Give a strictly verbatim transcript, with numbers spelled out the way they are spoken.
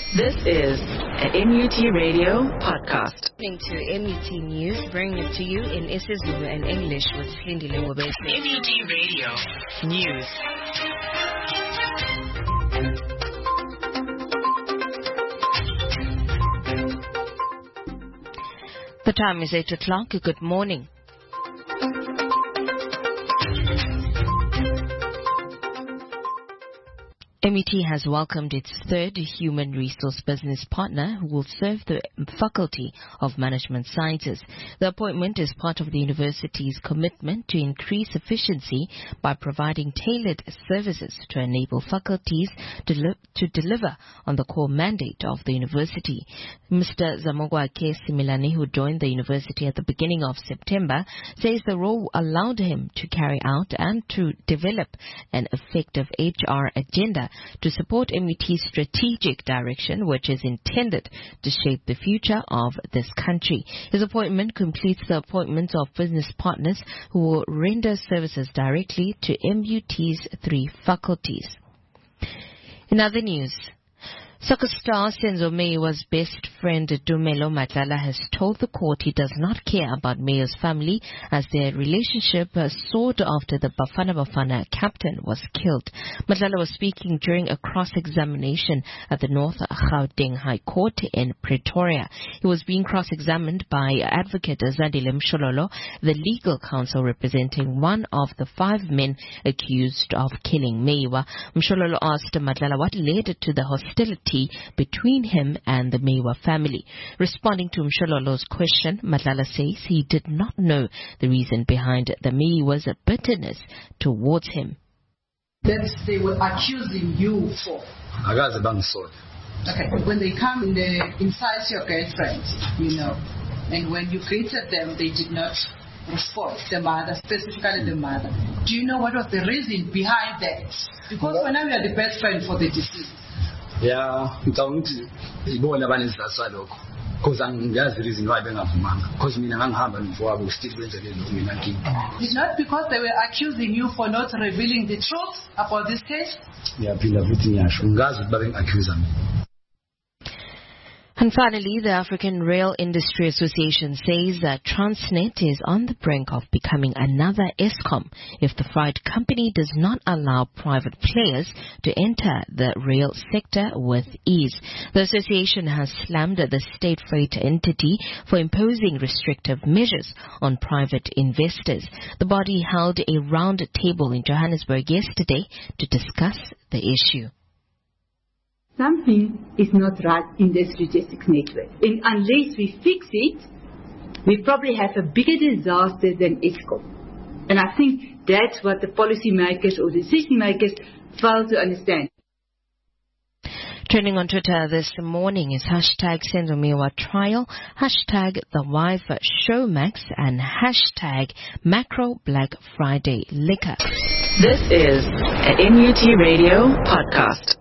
This is an M U T Radio podcast. Listening to M U T News, bringing it to you in isiZulu and English with Slindile Wobese. M U T Radio News. The time is eight o'clock. Good morning. M U T has welcomed its third human resource business partner who will serve the Faculty of Management Sciences. The appointment is part of the university's commitment to increase efficiency by providing tailored services to enable faculties to, li- to deliver on the core mandate of the university. Mister Zamogwake Similani, who joined the university at the beginning of September, says the role allowed him to carry out and to develop an effective H R agenda to support M U T's strategic direction, which is intended to shape the future of this country. His appointment completes the appointment of business partners who will render services directly to M U T's three faculties. In other news, soccer star Senzo Meyiwa's best friend Dumelo Matlala has told the court he does not care about Meyiwa's family as their relationship uh, soared after the Bafana Bafana captain was killed. Matlala was speaking during a cross-examination at the North Gauteng High Court in Pretoria. He was being cross-examined by Advocate Zandile Mshololo, the legal counsel representing one of the five men accused of killing Meyiwa. Mshololo asked Matlala what led to the hostility between him and the Meyiwa family. Responding to Mshololo's question, Matlala says he did not know the reason behind the Meyiwa's bitterness towards him. That they were accusing you for. Okay, when they come in the inside your girlfriend, you know, and when you greeted them, they did not respond, the mother, specifically the mother. Do you know what was the reason behind that? Because when we are the best friend for the deceased. Yeah, ngicabanga ibona abanezizathu lokho because angiyazi reason why bengavumanga because mina ngangihamba nomfowabo still kwenze lelo mina nkingi. It's not because they were accusing you for not revealing the truth about this case? Ngiyaphinda futhi ngiyasho ngazi ukuthi babengi-accuse mina. And finally, the African Rail Industry Association says that Transnet is on the brink of becoming another Eskom if the freight company does not allow private players to enter the rail sector with ease. The association has slammed the state freight entity for imposing restrictive measures on private investors. The body held a round table in Johannesburg yesterday to discuss the issue. Something is not right in this logistics network. And unless we fix it, we probably have a bigger disaster than Eskom. And I think that's what the policymakers or decision makers fail to understand. Trending on Twitter this morning is hashtag Senzo Meyiwa trial, hashtag the wife Showmax, and hashtag macro Black Friday liquor. This is an M U T Radio podcast.